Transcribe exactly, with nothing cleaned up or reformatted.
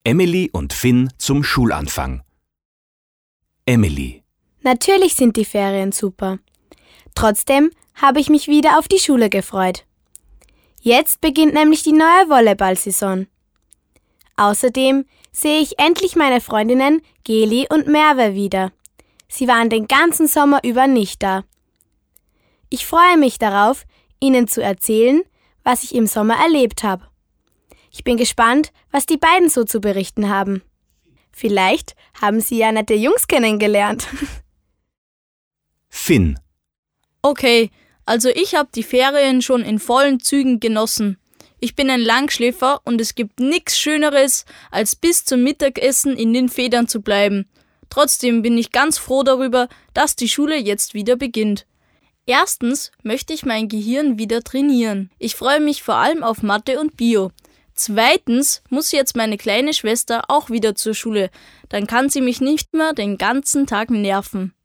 Emily und Finn zum Schulanfang. Emily: Natürlich sind die Ferien super. Trotzdem habe ich mich wieder auf die Schule gefreut. Jetzt beginnt nämlich die neue Volleyball-Saison. Außerdem sehe ich endlich meine Freundinnen Geli und Merve wieder. Sie waren den ganzen Sommer über nicht da. Ich freue mich darauf, Ihnen zu erzählen, was ich im Sommer erlebt habe. Ich bin gespannt, was die beiden so zu berichten haben. Vielleicht haben Sie ja nette Jungs kennengelernt. Finn: Okay, also ich habe die Ferien schon in vollen Zügen genossen. Ich bin ein Langschläfer und es gibt nichts Schöneres, als bis zum Mittagessen in den Federn zu bleiben. Trotzdem bin ich ganz froh darüber, dass die Schule jetzt wieder beginnt. Erstens möchte ich mein Gehirn wieder trainieren. Ich freue mich vor allem auf Mathe und Bio. Zweitens muss jetzt meine kleine Schwester auch wieder zur Schule. Dann kann sie mich nicht mehr den ganzen Tag nerven.